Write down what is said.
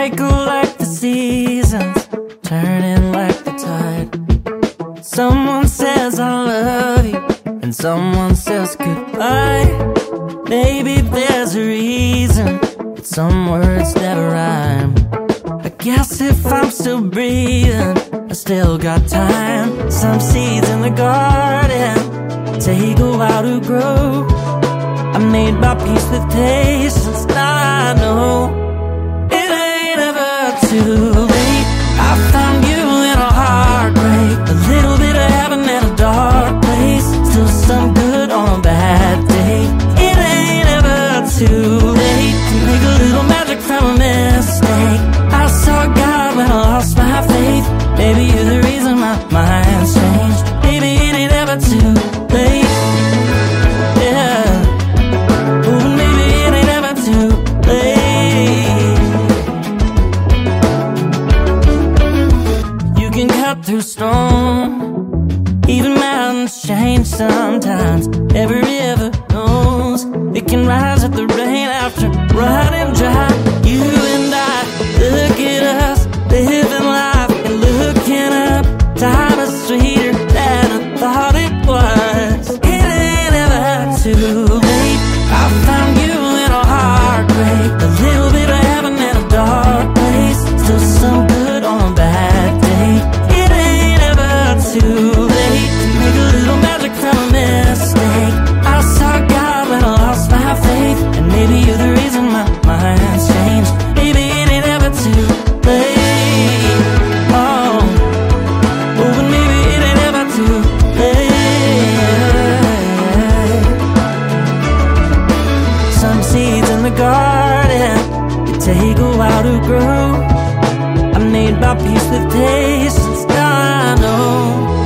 cycle like the seasons, turning like the tide. Someone says I love you, and someone says goodbye. Maybe there's a reason that some words never rhyme. I guess if I'm still breathing, I still got time. Some seeds in the garden take a while to grow. I made my peace with patience, now I know it ain't ever too late. I found you in a heartbreak, a little bit of heaven in a dark place, still some good on a bad day. It ain't ever too late to make a little magic from a mistake. I saw God when I lost my faith. Maybe you're the reason my mind's changed. Maybe it ain't ever too late. Yeah. Oh, maybe it ain't ever too late. You can cut through storm, even mountains change sometimes. Every river knows it can rise at the rain after running dry. You and I, look at us, living life and looking up. Time is sweeter than I thought it was. It ain't ever too late. I found you in a heartbreak, a little bit of heaven in a dark place, still some good on a bad day. It ain't ever too late to make a little magic from a mistake. I saw God when I lost my faith, and maybe you're the reason my mind's changed. Maybe it ain't ever too late. Oh, but maybe it ain't ever too late. Some seeds in the garden, they take a while to grow. I made my peace with patience, now I know